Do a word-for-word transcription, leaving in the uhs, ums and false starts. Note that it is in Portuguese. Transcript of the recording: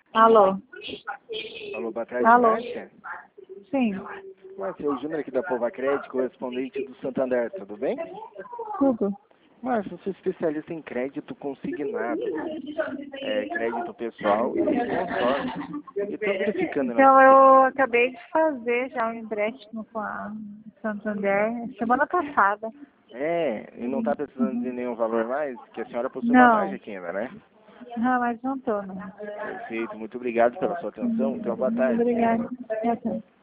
Alô? Alô, boa tarde, Alô? Márcia. Sim, Márcia, é o Júnior aqui da Pova Crédito, correspondente do Santander, tudo bem? tudo. Márcia, eu sou especialista em crédito consignado, é, crédito pessoal e consórcio. E estou verificando na... Então, eu acabei de fazer já um empréstimo com a Santander semana passada. É, e não está precisando de nenhum valor mais, que a senhora possui uma margem Não, aqui ainda, né? não, mas não tô, não. Perfeito, muito obrigado pela sua atenção, então boa tarde. Obrigada.